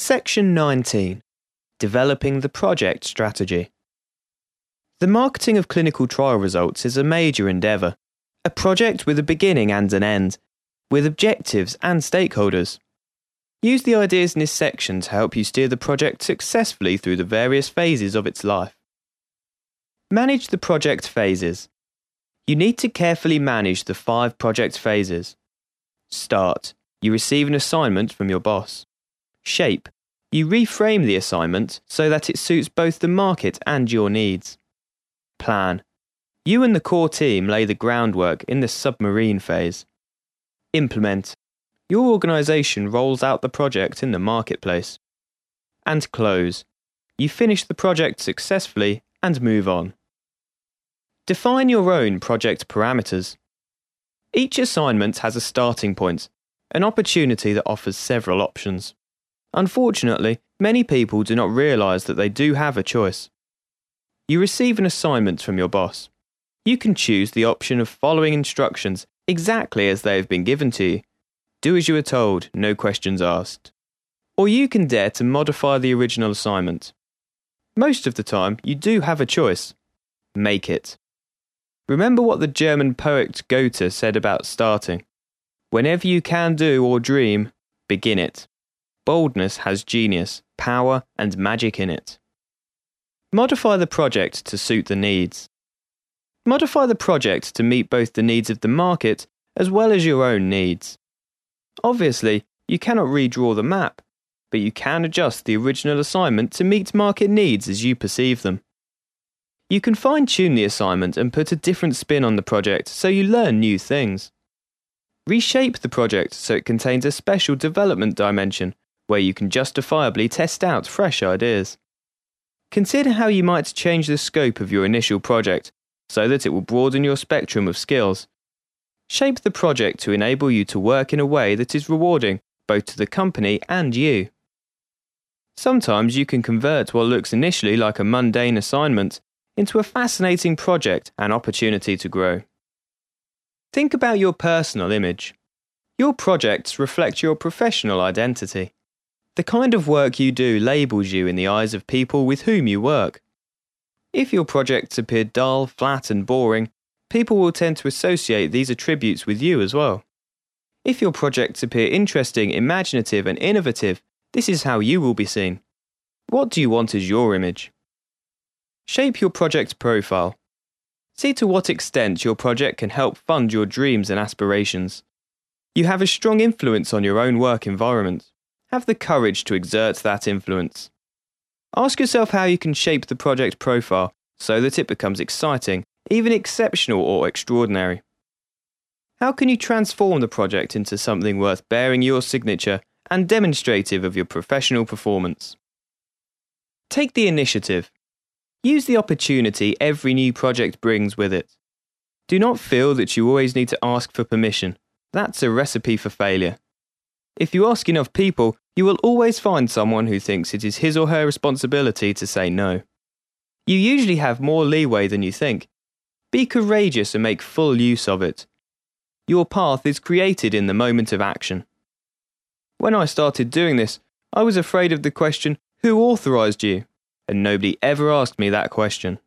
Section 19. Developing the project strategy. The marketing of clinical trial results is a major endeavour, a project with a beginning and an end, with objectives and stakeholders. Use the ideas in this section to help you steer the project successfully through the various phases of its life. Manage the project phases. You need to carefully manage the 5 project phases. Start. You receive an assignment from your boss. Shape. You reframe the assignment so that it suits both the market and your needs. Plan. You and the core team lay the groundwork in the submarine phase. Implement. Your organisation rolls out the project in the marketplace. And close. You finish the project successfully and move on. Define your own project parameters. Each assignment has a starting point, an opportunity that offers several options. Unfortunately, many people do not realise that they do have a choice. You receive an assignment from your boss. You can choose the option of following instructions exactly as they have been given to you. Do as you are told, no questions asked. Or you can dare to modify the original assignment. Most of the time, you do have a choice. Make it. Remember what the German poet Goethe said about starting. Whenever you can do or dream, begin it. Boldness has genius, power, and magic in it. Modify the project to suit the needs. Modify the project to meet both the needs of the market as well as your own needs. Obviously, you cannot redraw the map, but you can adjust the original assignment to meet market needs as you perceive them. You can fine-tune the assignment and put a different spin on the project so you learn new things. Reshape the project so it contains a special development dimension where you can justifiably test out fresh ideas. Consider how you might change the scope of your initial project so that it will broaden your spectrum of skills. Shape the project to enable you to work in a way that is rewarding both to the company and you. Sometimes you can convert what looks initially like a mundane assignment into a fascinating project and opportunity to grow. Think about your personal image. Your projects reflect your professional identity. The kind of work you do labels you in the eyes of people with whom you work. If your projects appear dull, flat, and boring, people will tend to associate these attributes with you as well. If your projects appear interesting, imaginative, and innovative, this is how you will be seen. What do you want as your image? Shape your project profile. See to what extent your project can help fund your dreams and aspirations. You have a strong influence on your own work environment. Have the courage to exert that influence. Ask yourself how you can shape the project profile so that it becomes exciting, even exceptional or extraordinary. How can you transform the project into something worth bearing your signature and demonstrative of your professional performance? Take the initiative. Use the opportunity every new project brings with it. Do not feel that you always need to ask for permission. That's a recipe for failure. If you ask enough people, you will always find someone who thinks it is his or her responsibility to say no. You usually have more leeway than you think. Be courageous and make full use of it. Your path is created in the moment of action. When I started doing this, I was afraid of the question, "Who authorized you?" And nobody ever asked me that question.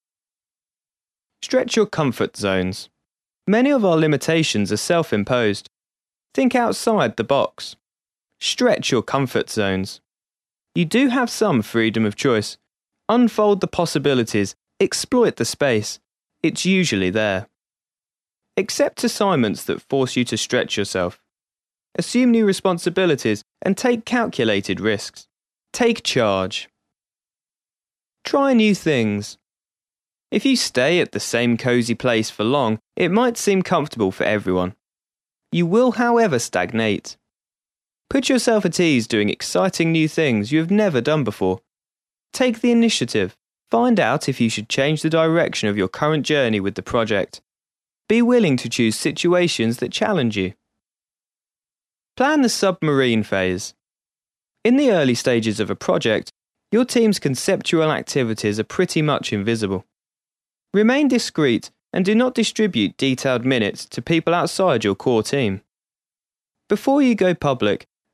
Stretch your comfort zones. Many of our limitations are self-imposed. Think outside the box. Stretch your comfort zones. You do have some freedom of choice. Unfold the possibilities, exploit the space. It's usually there. Accept assignments that force you to stretch yourself. Assume new responsibilities and take calculated risks. Take charge. Try new things. If you stay at the same cozy place for long, it might seem comfortable for everyone. You will, however, stagnate. Put yourself at ease doing exciting new things you have never done before. Take the initiative. Find out if you should change the direction of your current journey with the project. Be willing to choose situations that challenge you. Plan the submarine phase. In the early stages of a project, your team's conceptual activities are pretty much invisible. Remain discreet and do not distribute detailed minutes to people outside your core team. Before you go public,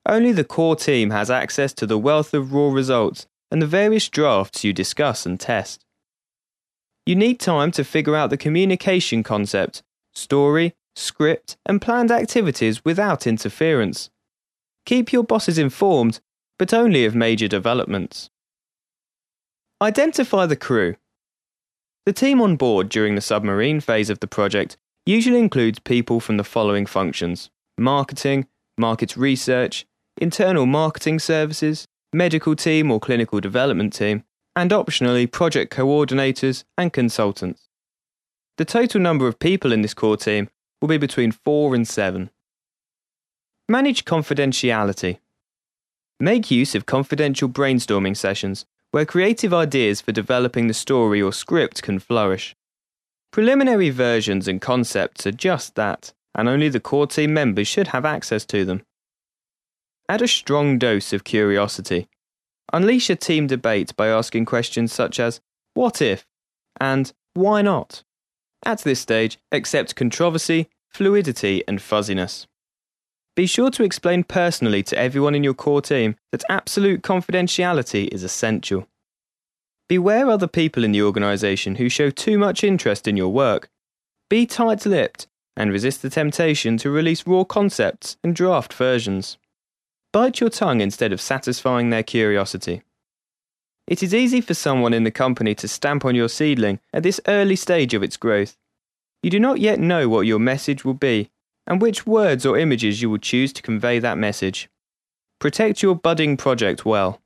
Only the core team has access to the wealth of raw results and the various drafts you discuss and test. You need time to figure out the communication concept, story, script, and planned activities without interference. Keep your bosses informed, but only of major developments. Identify the crew. The team on board during the submarine phase of the project usually includes people from the following functions: marketing, market research, internal marketing services, medical team or clinical development team, and optionally project coordinators and consultants. The total number of people in this core team will be between 4 and 7. Manage confidentiality. Make use of confidential brainstorming sessions where creative ideas for developing the story or script can flourish. Preliminary versions and concepts are just that, and only the core team members should have access to them. Add a strong dose of curiosity. Unleash a team debate by asking questions such as, "What if?" and "Why not?" At this stage, accept controversy, fluidity, and fuzziness. Be sure to explain personally to everyone in your core team that absolute confidentiality is essential. Beware other people in the organisation who show too much interest in your work. Be tight-lipped and resist the temptation to release raw concepts and draft versions. Bite your tongue instead of satisfying their curiosity. It is easy for someone in the company to stamp on your seedling at this early stage of its growth. You do not yet know what your message will be and which words or images you will choose to convey that message. Protect your budding project well.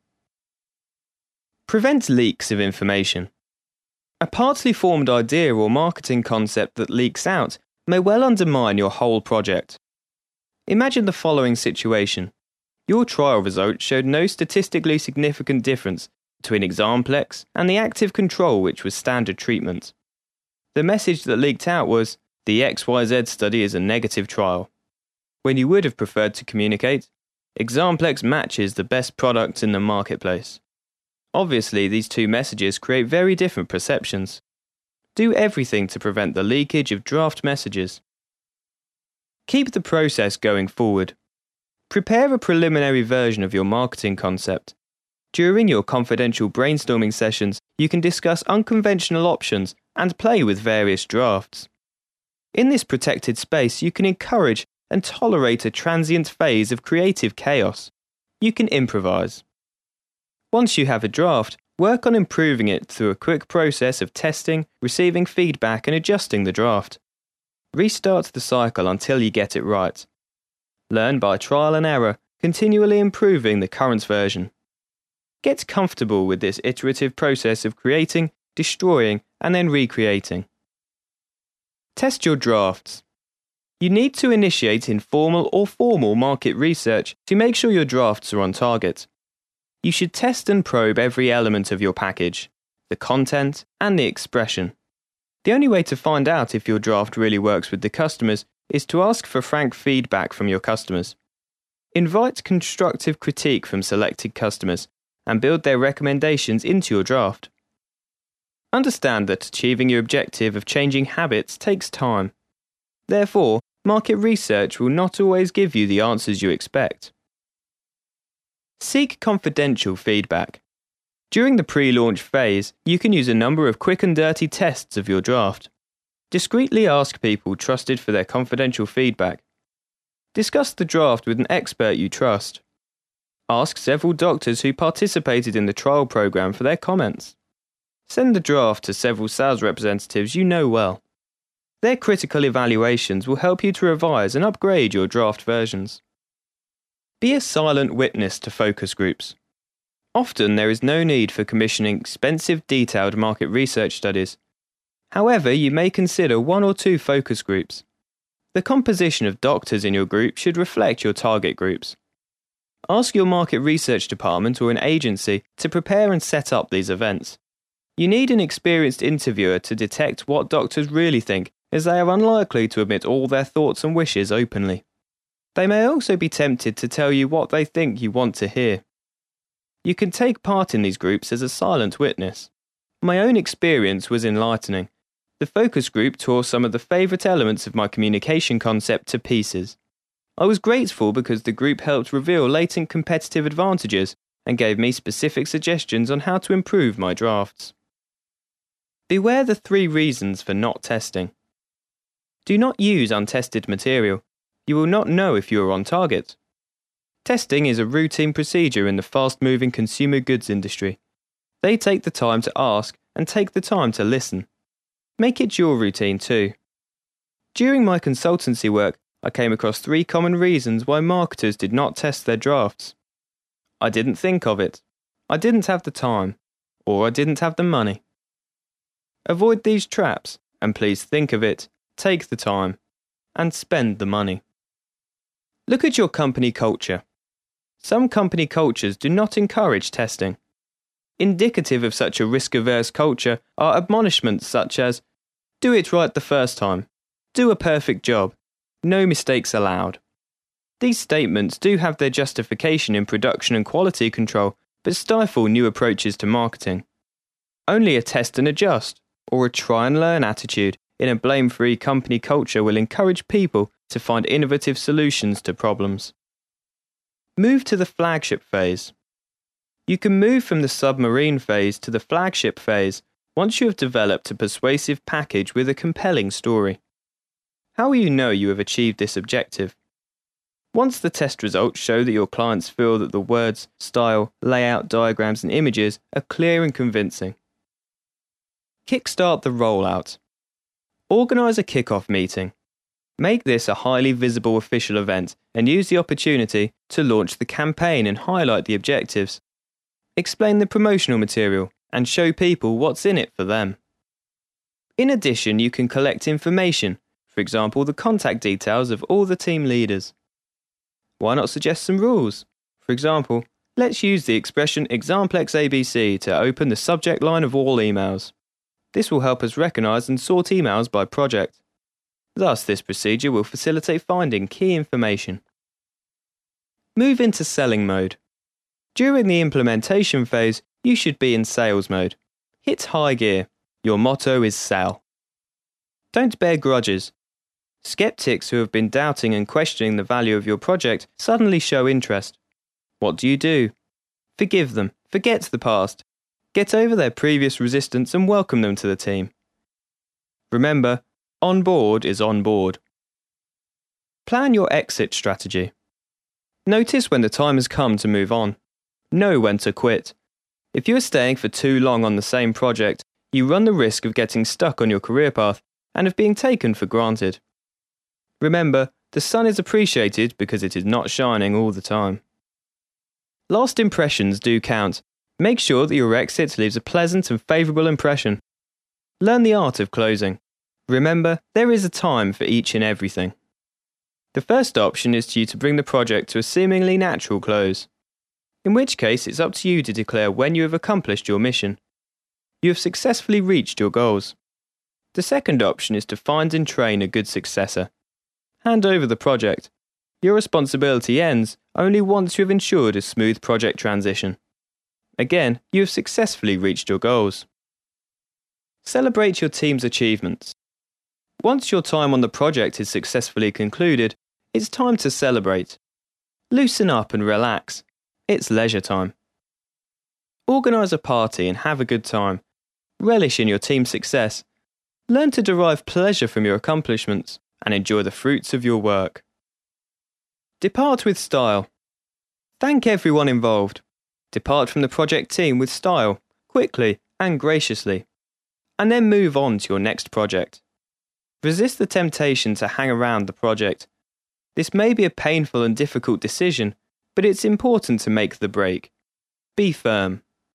Prevent leaks of information. A partly formed idea or marketing concept that leaks out may well undermine your whole project. Imagine the following situation. Your trial results showed no statistically significant difference between Examplex and the active control, which was standard treatment. The message that leaked out was, "The XYZ study is a negative trial," when you would have preferred to communicate, "Examplex matches the best products in the marketplace." Obviously, these two messages create very different perceptions. Do everything to prevent the leakage of draft messages. Keep the process going forward. Prepare a preliminary version of your marketing concept. During your confidential brainstorming sessions, you can discuss unconventional options and play with various drafts. In this protected space, you can encourage and tolerate a transient phase of creative chaos. You can improvise. Once you have a draft, work on improving it through a quick process of testing, receiving feedback, and adjusting the draft. Restart the cycle until you get it right. Learn by trial and error, continually improving the current version. Get comfortable with this iterative process of creating, destroying, and then recreating. Test your drafts. You need to initiate informal or formal market research to make sure your drafts are on target. You should test and probe every element of your package, the content, and the expression. The only way to find out if your draft really works with the customers is to ask for frank feedback from your customers. Invite constructive critique from selected customers and build their recommendations into your draft. Understand that achieving your objective of changing habits takes time. Therefore, market research will not always give you the answers you expect. Seek confidential feedback. During the pre-launch phase, you can use a number of quick and dirty tests of your draft. Discreetly ask people trusted for their confidential feedback. Discuss the draft with an expert you trust. Ask several doctors who participated in the trial program for their comments. Send the draft to several sales representatives you know well. Their critical evaluations will help you to revise and upgrade your draft versions. Be a silent witness to focus groups. Often there is no need for commissioning expensive detailed market research studies. However, you may consider 1 or 2 focus groups. The composition of doctors in your group should reflect your target groups. Ask your market research department or an agency to prepare and set up these events. You need an experienced interviewer to detect what doctors really think, as they are unlikely to admit all their thoughts and wishes openly. They may also be tempted to tell you what they think you want to hear. You can take part in these groups as a silent witness. My own experience was enlightening. The focus group tore some of the favourite elements of my communication concept to pieces. I was grateful because the group helped reveal latent competitive advantages and gave me specific suggestions on how to improve my drafts. Beware the 3 reasons for not testing. Do not use untested material. You will not know if you are on target. Testing is a routine procedure in the fast-moving consumer goods industry. They take the time to ask and take the time to listen. Make it your routine too. During my consultancy work, I came across 3 common reasons why marketers did not test their drafts. I didn't think of it. I didn't have the time. Or I didn't have the money. Avoid these traps and please think of it, take the time, and spend the money. Look at your company culture. Some company cultures do not encourage testing. Indicative of such a risk-averse culture are admonishments such as, do it right the first time, do a perfect job, no mistakes allowed. These statements do have their justification in production and quality control, but stifle new approaches to marketing. Only a test and adjust, or a try and learn attitude in a blame-free company culture will encourage people to find innovative solutions to problems. Move to the flagship phase. You can move from the submarine phase to the flagship phase once you have developed a persuasive package with a compelling story. How will you know you have achieved this objective? Once the test results show that your clients feel that the words, style, layout, diagrams and images are clear and convincing. Kickstart the rollout. Organise a kick-off meeting. Make this a highly visible official event and use the opportunity to launch the campaign and highlight the objectives. Explain the promotional material and show people what's in it for them. In addition, you can collect information, for example, the contact details of all the team leaders. Why not suggest some rules? For example, let's use the expression Examplex ABC to open the subject line of all emails. This will help us recognise and sort emails by project. Thus, this procedure will facilitate finding key information. Move into selling mode. During the implementation phase, you should be in sales mode. Hit high gear. Your motto is sell. Don't bear grudges. Skeptics who have been doubting and questioning the value of your project suddenly show interest. What do? Forgive them. Forget the past. Get over their previous resistance and welcome them to the team. Remember, on board is on board. Plan your exit strategy. Notice when the time has come to move on. Know when to quit. If you are staying for too long on the same project, you run the risk of getting stuck on your career path and of being taken for granted. Remember, the sun is appreciated because it is not shining all the time. Last impressions do count. Make sure that your exit leaves a pleasant and favourable impression. Learn the art of closing. Remember, there is a time for each and everything. The first option is for you to bring the project to a seemingly natural close, in which case it's up to you to declare when you have accomplished your mission. You have successfully reached your goals. The second option is to find and train a good successor. Hand over the project. Your responsibility ends only once you have ensured a smooth project transition. Again, you have successfully reached your goals. Celebrate your team's achievements. Once your time on the project is successfully concluded, it's time to celebrate. Loosen up and relax. It's leisure time. Organise a party and have a good time. Relish in your team's success. Learn to derive pleasure from your accomplishments and enjoy the fruits of your work. Depart with style. Thank everyone involved. Depart from the project team with style, quickly and graciously, and then move on to your next project. Resist the temptation to hang around the project. This may be a painful and difficult decision, but it's important to make the break. Be firm.